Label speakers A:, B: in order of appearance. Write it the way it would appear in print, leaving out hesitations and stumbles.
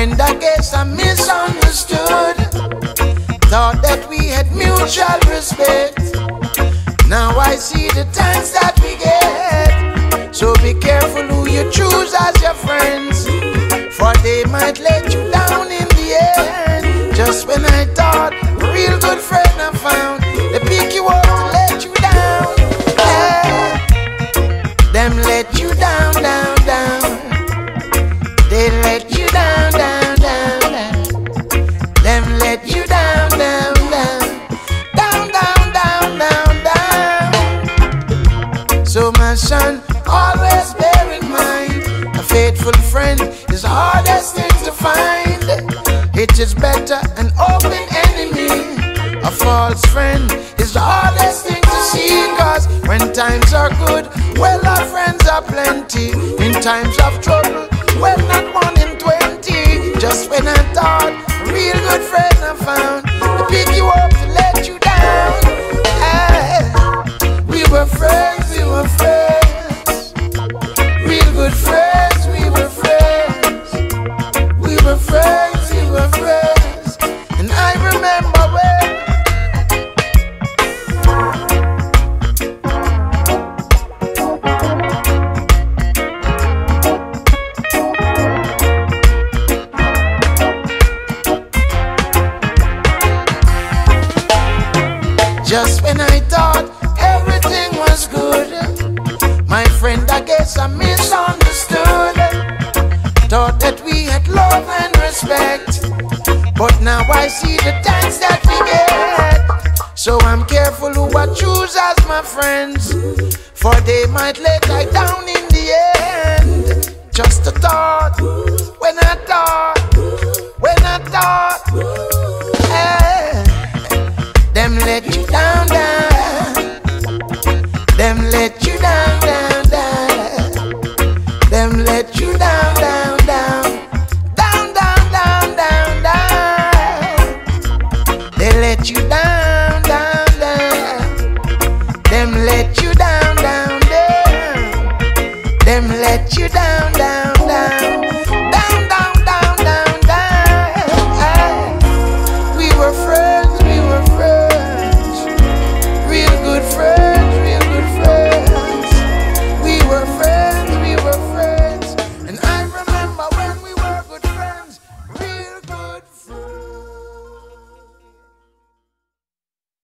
A: friend, I guess I misunderstood. Thought that we had mutual respect. Now I see the times that we get. So be careful who you choose as your friends, for they might let you down in the end. Just when I thought a real good friend I found, they pick you up to let you down. Yeah. Them let you down, down, down. They let you down, down, down, down. Them let you down, down, down. Down, down, down, down, down. So my son, always bear in mind, a faithful friend is the hardest thing to find. It is better an open enemy. A false friend is the hardest thing to see. Cause when times are good, well, our friends are plenty. In times of trouble, well, not 1 in 20. Just when I thought a real good friend I found, to pick you up to let you down. We were friends, we were friends. Real good friends, we were friends. We were friends, we were friends. And I remember when just when I thought everything was good, my friend, I guess I misunderstood. Thought that we had love and respect, but now I see the times that we get. So I'm careful who I choose as my friends, for they might let I down in the end. Just a thought.